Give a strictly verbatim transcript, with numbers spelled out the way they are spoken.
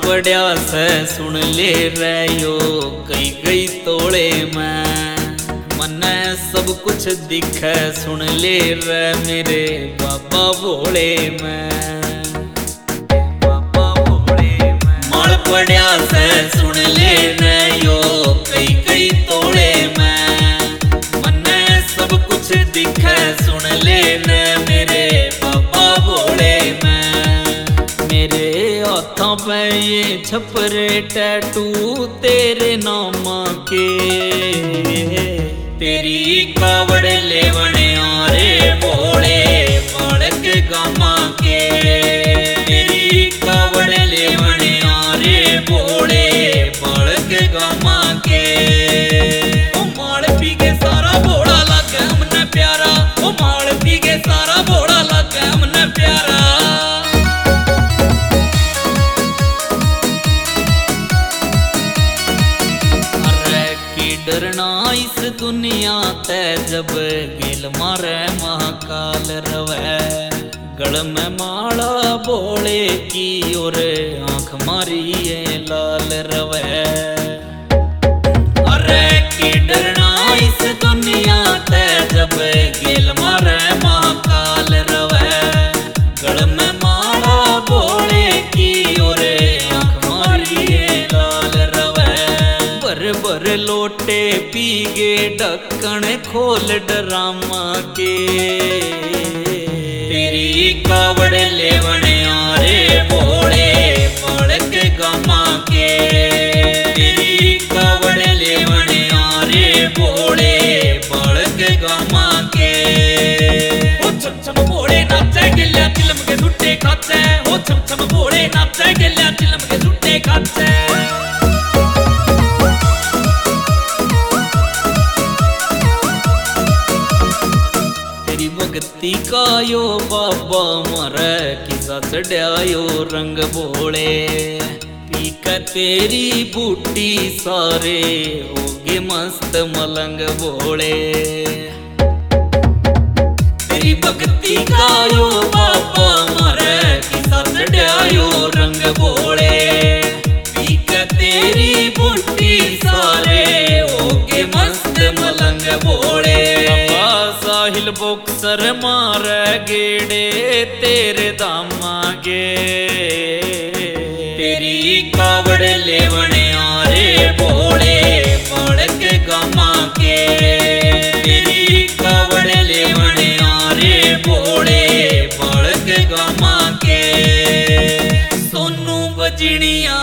पड़ा से सुन ले रहो कई कई तोड़े में मन्ने सब कुछ दिखे सुन ले रे मेरे बाबा भोले में बाबा भोले में माल पड़ा से सुन ले रहो कई कई तोड़े में मन्ने सब कुछ दिखे सुन ले रे मेरे बाबा भोले में मेरे हाथों पे ये छपरे टैटू तेरे नाम के तेरी कावड़ लेवने आरे भोले बालक गामा के तेरी कावड़ लेवने आरे भोले बालक गामा के ओ माल पी के सारा भोला लगे हमने प्यारा ओ माल पी के सारा भोला लगे हमने प्यारा डरना इस दुनिया ते जब गेल मारे महाकाल रवे गल में माला बोले की और आंख मारी ये लाल रवे अरे की डरना इस दुनिया ते जब गेल मारे महाकाल रवे गल में माला बोले की और आंख मारी ये लाल रवे बर बर लोटे पी गे ढक्कन खोल डरामा के तेरी कावड़ लेवने आरे भोले बालक गामा के तेरी कावड़ लेवने आरे भोले बालक गामा के ओ छम छम भोले नाचे गिल्ला चिलम के सुट्टे खाते ओ छम छम भोले नाचे गिल्ला चिलम के सुट्टे खाते भक्ति का यो बाबा मारे किसा चढ़ायो रंग भोले पीका तेरी बूटी सारे होगे मस्त मलंग भोले तेरी भक्ति का यो बाबा मारे किसा चढ़ायो रंग भोले पीका तेरी बूटी सारे होगे मस्त मलंग भोले साहिल बॉक्सर मार गेड़े तेरे दामा गे तेरी कावड़ लेवने आरे भोले बालक गामा के तेरी कावड़ लेवने आरे भोले बालक गामा के सोनू बजनिया